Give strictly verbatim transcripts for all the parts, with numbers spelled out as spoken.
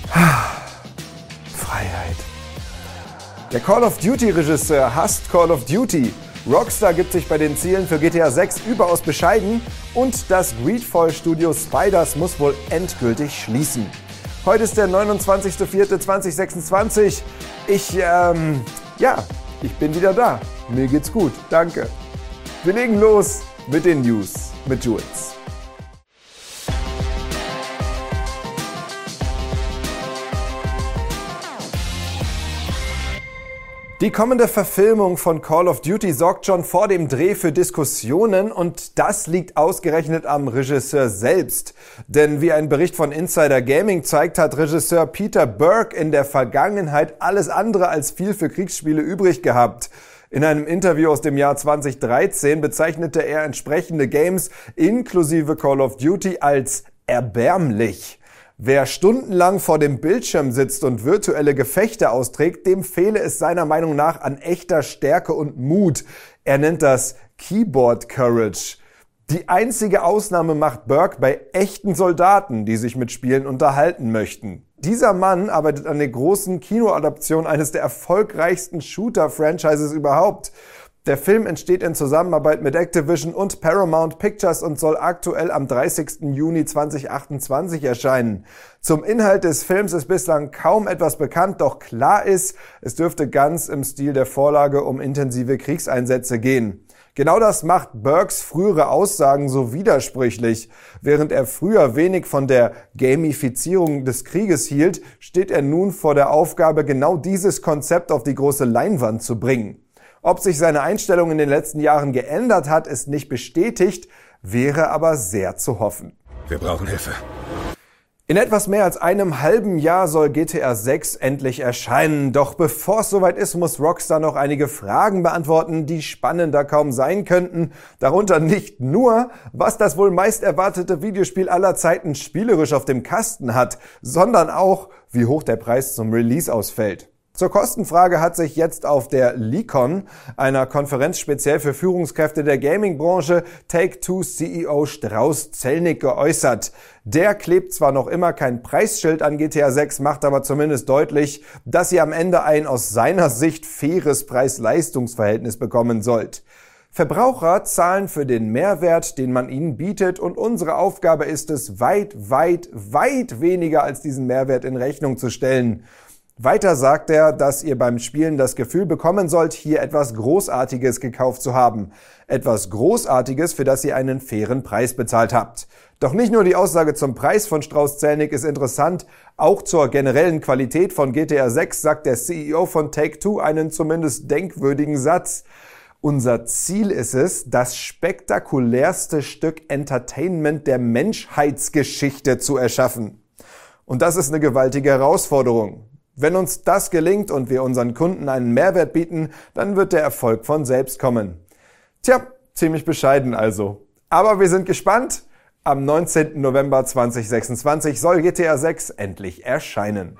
Freiheit. Der Call of Duty-Regisseur hasst Call of Duty. Rockstar gibt sich bei den Zielen für G T A sechs überaus bescheiden und das Greedfall-Studio Spiders muss wohl endgültig schließen. Heute ist der neunundzwanzigster vierter zweitausendsechsundzwanzig. Ich, ähm, ja, ich bin wieder da. Mir geht's gut, danke. Wir legen los mit den News mit Jules. Die kommende Verfilmung von Call of Duty sorgt schon vor dem Dreh für Diskussionen und das liegt ausgerechnet am Regisseur selbst. Denn wie ein Bericht von Insider Gaming zeigt, hat Regisseur Peter Berg in der Vergangenheit alles andere als viel für Kriegsspiele übrig gehabt. In einem Interview aus dem Jahr zweitausenddreizehn bezeichnete er entsprechende Games inklusive Call of Duty als erbärmlich. Wer stundenlang vor dem Bildschirm sitzt und virtuelle Gefechte austrägt, dem fehle es seiner Meinung nach an echter Stärke und Mut. Er nennt das Keyboard Courage. Die einzige Ausnahme macht Berg bei echten Soldaten, die sich mit Spielen unterhalten möchten. Dieser Mann arbeitet an der großen Kinoadaption eines der erfolgreichsten Shooter-Franchises überhaupt. Der Film entsteht in Zusammenarbeit mit Activision und Paramount Pictures und soll aktuell am dreißigsten Juni zweitausendachtundzwanzig erscheinen. Zum Inhalt des Films ist bislang kaum etwas bekannt, doch klar ist, es dürfte ganz im Stil der Vorlage um intensive Kriegseinsätze gehen. Genau das macht Bergs frühere Aussagen so widersprüchlich. Während er früher wenig von der Gamifizierung des Krieges hielt, steht er nun vor der Aufgabe, genau dieses Konzept auf die große Leinwand zu bringen. Ob sich seine Einstellung in den letzten Jahren geändert hat, ist nicht bestätigt, wäre aber sehr zu hoffen. Wir brauchen Hilfe. In etwas mehr als einem halben Jahr soll G T A sechs endlich erscheinen. Doch bevor es soweit ist, muss Rockstar noch einige Fragen beantworten, die spannender kaum sein könnten. Darunter nicht nur, was das wohl meist erwartete Videospiel aller Zeiten spielerisch auf dem Kasten hat, sondern auch, wie hoch der Preis zum Release ausfällt. Zur Kostenfrage hat sich jetzt auf der LeakCon, einer Konferenz speziell für Führungskräfte der Gaming-Branche, Take-Two-C E O Strauss Zelnick geäußert. Der klebt zwar noch immer kein Preisschild an G T A sechs, macht aber zumindest deutlich, dass sie am Ende ein aus seiner Sicht faires Preis-Leistungs-Verhältnis bekommen sollt. Verbraucher zahlen für den Mehrwert, den man ihnen bietet, und unsere Aufgabe ist es, weit, weit, weit weniger als diesen Mehrwert in Rechnung zu stellen. Weiter sagt er, dass ihr beim Spielen das Gefühl bekommen sollt, hier etwas Großartiges gekauft zu haben. Etwas Großartiges, für das ihr einen fairen Preis bezahlt habt. Doch nicht nur die Aussage zum Preis von Strauss Zelnick ist interessant, auch zur generellen Qualität von G T A sechs sagt der C E O von Take-Two einen zumindest denkwürdigen Satz. Unser Ziel ist es, das spektakulärste Stück Entertainment der Menschheitsgeschichte zu erschaffen. Und das ist eine gewaltige Herausforderung. Wenn uns das gelingt und wir unseren Kunden einen Mehrwert bieten, dann wird der Erfolg von selbst kommen. Tja, ziemlich bescheiden also. Aber wir sind gespannt. Am neunzehnten November zweitausendsechsundzwanzig soll G T A sechs endlich erscheinen.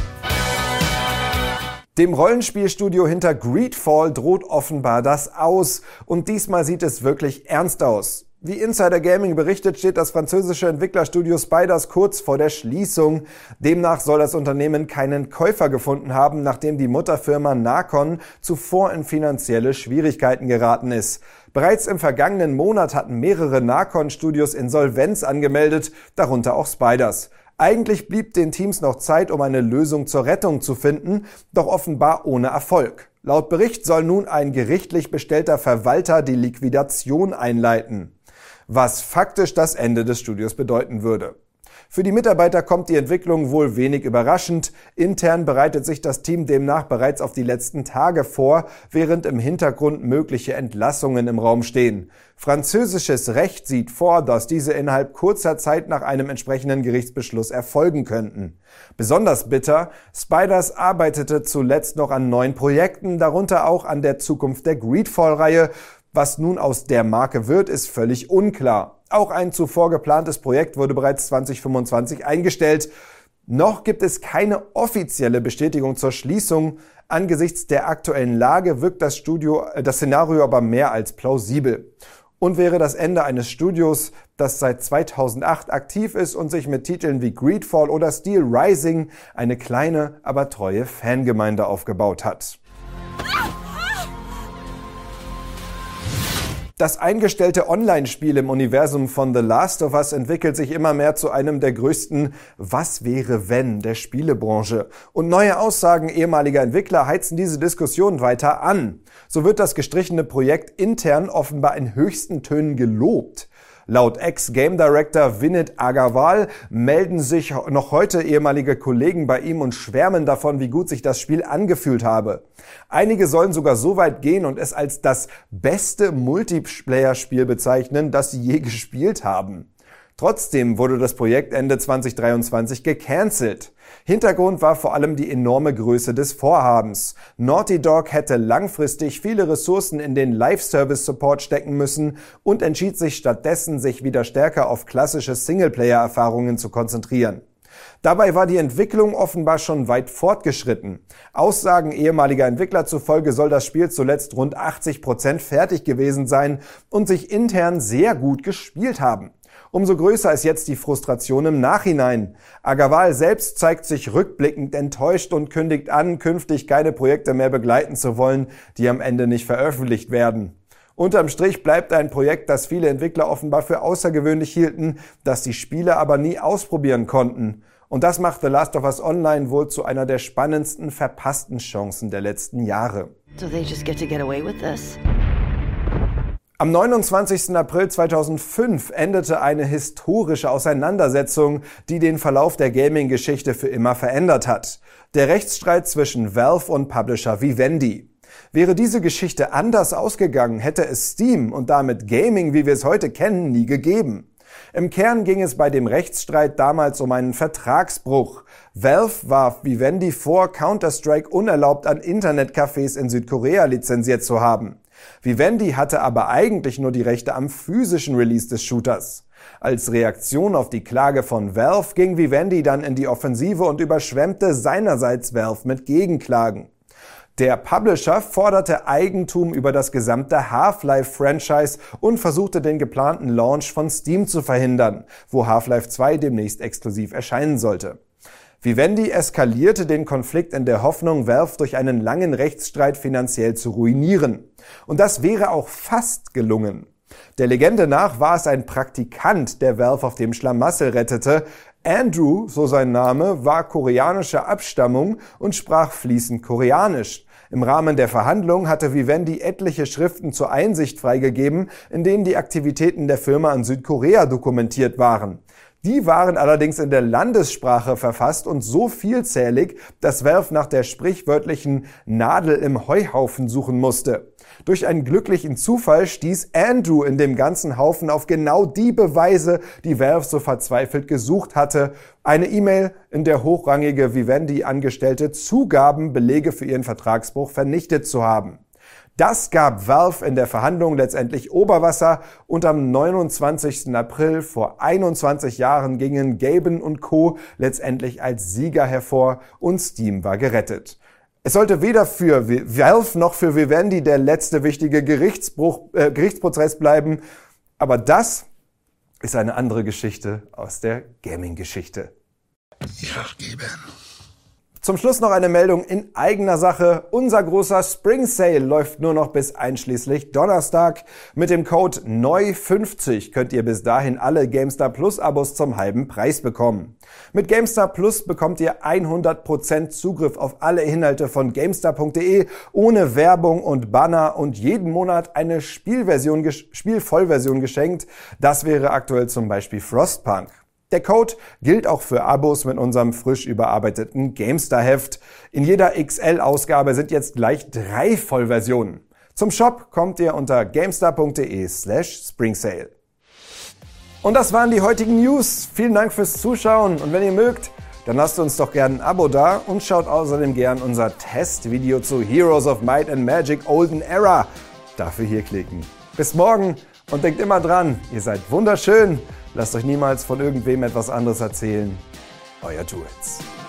Dem Rollenspielstudio hinter Greedfall droht offenbar das Aus. Und diesmal sieht es wirklich ernst aus. Wie Insider Gaming berichtet, steht das französische Entwicklerstudio Spiders kurz vor der Schließung. Demnach soll das Unternehmen keinen Käufer gefunden haben, nachdem die Mutterfirma Nacon zuvor in finanzielle Schwierigkeiten geraten ist. Bereits im vergangenen Monat hatten mehrere Nacon-Studios Insolvenz angemeldet, darunter auch Spiders. Eigentlich blieb den Teams noch Zeit, um eine Lösung zur Rettung zu finden, doch offenbar ohne Erfolg. Laut Bericht soll nun ein gerichtlich bestellter Verwalter die Liquidation einleiten, was faktisch das Ende des Studios bedeuten würde. Für die Mitarbeiter kommt die Entwicklung wohl wenig überraschend. Intern bereitet sich das Team demnach bereits auf die letzten Tage vor, während im Hintergrund mögliche Entlassungen im Raum stehen. Französisches Recht sieht vor, dass diese innerhalb kurzer Zeit nach einem entsprechenden Gerichtsbeschluss erfolgen könnten. Besonders bitter, Spiders arbeitete zuletzt noch an neuen Projekten, darunter auch an der Zukunft der Greedfall-Reihe. Was nun aus der Marke wird, ist völlig unklar. Auch ein zuvor geplantes Projekt wurde bereits zweitausendfünfundzwanzig eingestellt. Noch gibt es keine offizielle Bestätigung zur Schließung. Angesichts der aktuellen Lage wirkt das Studio, das Szenario aber mehr als plausibel. und wäre das Ende eines Studios, das seit zweitausendacht aktiv ist und sich mit Titeln wie Greedfall oder Steel Rising eine kleine, aber treue Fangemeinde aufgebaut hat. Das eingestellte Online-Spiel im Universum von The Last of Us entwickelt sich immer mehr zu einem der größten Was wäre wenn der Spielebranche. Und neue Aussagen ehemaliger Entwickler heizen diese Diskussion weiter an. So wird das gestrichene Projekt intern offenbar in höchsten Tönen gelobt. Laut Ex-Game Director Vinit Agarwal melden sich noch heute ehemalige Kollegen bei ihm und schwärmen davon, wie gut sich das Spiel angefühlt habe. Einige sollen sogar so weit gehen und es als das beste Multiplayer-Spiel bezeichnen, das sie je gespielt haben. Trotzdem wurde das Projekt Ende zweitausenddreiundzwanzig gecancelt. Hintergrund war vor allem die enorme Größe des Vorhabens. Naughty Dog hätte langfristig viele Ressourcen in den Live-Service-Support stecken müssen und entschied sich stattdessen, sich wieder stärker auf klassische Singleplayer-Erfahrungen zu konzentrieren. Dabei war die Entwicklung offenbar schon weit fortgeschritten. Aussagen ehemaliger Entwickler zufolge soll das Spiel zuletzt rund achtzig Prozent fertig gewesen sein und sich intern sehr gut gespielt haben. Umso größer ist jetzt die Frustration im Nachhinein. Agarwal selbst zeigt sich rückblickend enttäuscht und kündigt an, künftig keine Projekte mehr begleiten zu wollen, die am Ende nicht veröffentlicht werden. Unterm Strich bleibt ein Projekt, das viele Entwickler offenbar für außergewöhnlich hielten, das die Spieler aber nie ausprobieren konnten. Und das macht The Last of Us Online wohl zu einer der spannendsten verpassten Chancen der letzten Jahre. So they just get to get away with this? Am neunundzwanzigsten April zweitausendfünf endete eine historische Auseinandersetzung, die den Verlauf der Gaming-Geschichte für immer verändert hat. Der Rechtsstreit zwischen Valve und Publisher Vivendi. Wäre diese Geschichte anders ausgegangen, hätte es Steam und damit Gaming, wie wir es heute kennen, nie gegeben. Im Kern ging es bei dem Rechtsstreit damals um einen Vertragsbruch. Valve warf Vivendi vor, Counter-Strike unerlaubt an Internetcafés in Südkorea lizenziert zu haben. Vivendi hatte aber eigentlich nur die Rechte am physischen Release des Shooters. Als Reaktion auf die Klage von Valve ging Vivendi dann in die Offensive und überschwemmte seinerseits Valve mit Gegenklagen. Der Publisher forderte Eigentum über das gesamte Half-Life-Franchise und versuchte den geplanten Launch von Steam zu verhindern, wo Half-Life zwei demnächst exklusiv erscheinen sollte. Vivendi eskalierte den Konflikt in der Hoffnung, Valve durch einen langen Rechtsstreit finanziell zu ruinieren. Und das wäre auch fast gelungen. Der Legende nach war es ein Praktikant, der Valve auf dem Schlamassel rettete. Andrew, so sein Name, war koreanischer Abstammung und sprach fließend Koreanisch. Im Rahmen der Verhandlungen hatte Vivendi etliche Schriften zur Einsicht freigegeben, in denen die Aktivitäten der Firma in Südkorea dokumentiert waren. Die waren allerdings in der Landessprache verfasst und so vielzählig, dass Valve nach der sprichwörtlichen Nadel im Heuhaufen suchen musste. Durch einen glücklichen Zufall stieß Andrew in dem ganzen Haufen auf genau die Beweise, die Valve so verzweifelt gesucht hatte. Eine E-Mail, in der hochrangige Vivendi-Angestellte zugaben, Belege für ihren Vertragsbruch vernichtet zu haben. Das gab Valve in der Verhandlung letztendlich Oberwasser und am neunundzwanzigsten April vor einundzwanzig Jahren gingen Gaben und Co. letztendlich als Sieger hervor und Steam war gerettet. Es sollte weder für Valve noch für Vivendi der letzte wichtige Gerichtsbruch, äh, Gerichtsprozess bleiben, aber das ist eine andere Geschichte aus der Gaming-Geschichte. Ja, Gaben. Zum Schluss noch eine Meldung in eigener Sache. Unser großer Spring Sale läuft nur noch bis einschließlich Donnerstag. Mit dem Code neu fünfzig könnt ihr bis dahin alle GameStar Plus Abos zum halben Preis bekommen. Mit GameStar Plus bekommt ihr hundert Prozent Zugriff auf alle Inhalte von GameStar punkt de ohne Werbung und Banner und jeden Monat eine Spielversion, Spielvollversion geschenkt. Das wäre aktuell zum Beispiel Frostpunk. Der Code gilt auch für Abos mit unserem frisch überarbeiteten GameStar-Heft. In jeder X L-Ausgabe sind jetzt gleich drei Vollversionen. Zum Shop kommt ihr unter GameStar punkt de slash Springsale. Und das waren die heutigen News. Vielen Dank fürs Zuschauen und wenn ihr mögt, dann lasst uns doch gerne ein Abo da und schaut außerdem gern unser Testvideo zu Heroes of Might and Magic Olden Era. Dafür hier klicken. Bis morgen und denkt immer dran, ihr seid wunderschön. Lasst euch niemals von irgendwem etwas anderes erzählen. Euer Jules.